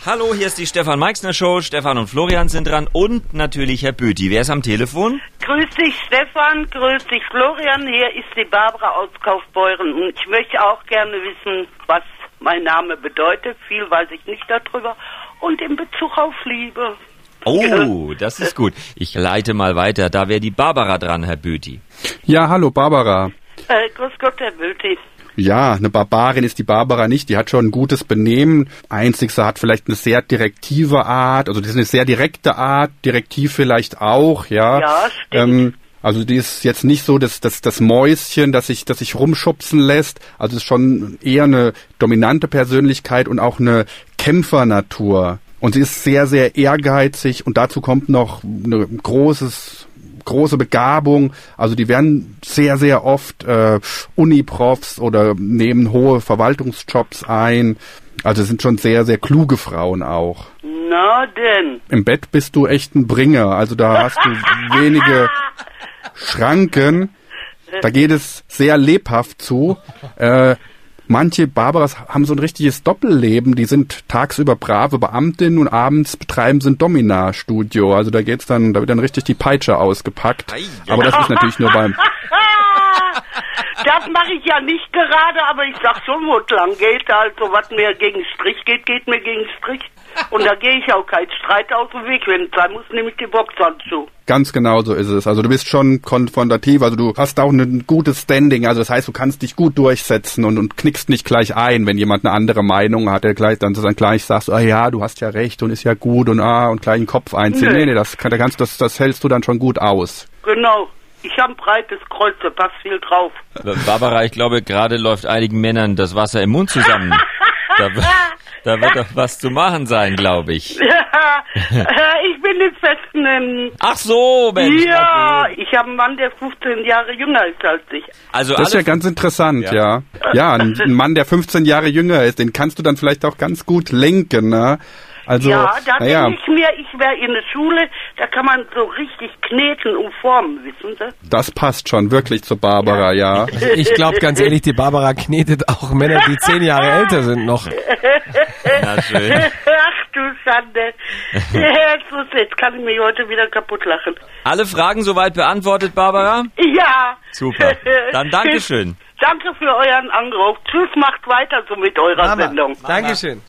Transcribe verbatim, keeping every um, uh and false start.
Hallo, hier ist die Stefan Meixner Show. Stefan und Florian sind dran und natürlich Herr Böti. Wer ist am Telefon? Grüß dich Stefan, grüß dich Florian. Hier ist die Barbara aus Kaufbeuren und ich möchte auch gerne wissen, was mein Name bedeutet. Viel weiß ich nicht darüber und in Bezug auf Liebe. Oh, das ist gut. Ich leite mal weiter. Da wäre die Barbara dran, Herr Böti. Ja, hallo Barbara. Äh, grüß Gott, Herr Böti. Ja, eine Barbarin ist die Barbara nicht. Die hat schon ein gutes Benehmen. Einzig, sie hat vielleicht eine sehr direktive Art. Also das ist eine sehr direkte Art. Direktiv vielleicht auch, ja. Ja, stimmt. Ähm, also die ist jetzt nicht so das, das, das Mäuschen, das sich, das sich rumschubsen lässt. Also es ist schon eher eine dominante Persönlichkeit und auch eine Kämpfernatur. Und sie ist sehr, sehr ehrgeizig und dazu kommt noch eine großes, große Begabung. Also die werden sehr, sehr oft äh, Uniprofs oder nehmen hohe Verwaltungsjobs ein. Also sind schon sehr, sehr kluge Frauen auch. Na denn. Im Bett bist du echt ein Bringer. Also da hast du wenige Schranken. Da geht es sehr lebhaft zu. Äh, Manche Barbaras haben so ein richtiges Doppelleben. Die sind tagsüber brave Beamtinnen und abends betreiben sie ein Dominarstudio. Also da geht's dann, da wird dann richtig die Peitsche ausgepackt. Aber das ist natürlich nur beim... Das mache ich ja nicht gerade, aber ich sag schon, wo es lang geht. Also was mir gegen den Strich geht, geht mir gegen den Strich. Und da gehe ich auch keinen Streit aus dem Weg. Wenn es sein muss, nehme ich die Boxhandschuhe. Ganz genau so ist es. Also du bist schon konfrontativ, also du hast auch ein gutes Standing. Also das heißt, du kannst dich gut durchsetzen und, und knickst nicht gleich ein, wenn jemand eine andere Meinung hat, der gleich dann, dann gleich sagst, ah ja, du hast ja recht und ist ja gut und ah und gleich den Kopf einziehen. Nee, nee, nee das, da kannst, das, das hältst du dann schon gut aus. Genau. Ich habe ein breites Kreuz, da passt viel drauf. Barbara, ich glaube, gerade läuft einigen Männern das Wasser im Mund zusammen. Da, da wird doch was zu machen sein, glaube ich. Ich bin im Festen in... Ach so, Mensch. Ja, ich habe einen Mann, der fünfzehn Jahre jünger ist als ich. Also das ist ja ganz interessant, ja. Ja, ja ein, ein Mann, der fünfzehn Jahre jünger ist, den kannst du dann vielleicht auch ganz gut lenken, ne? Also, ja, da ja. denke ich mir, ich wäre in der Schule, da kann man so richtig kneten und formen, wissen Sie? Das passt schon wirklich zu Barbara, ja. ja. Ich, ich glaube ganz ehrlich, die Barbara knetet auch Männer, die zehn Jahre älter sind noch. Na schön. Ach du Schande. Jetzt kann ich mich heute wieder kaputt lachen. Alle Fragen soweit beantwortet, Barbara? Ja. Super. Dann Dankeschön. Danke für euren Anruf. Tschüss, macht weiter so mit eurer Mama. Sendung. Dankeschön.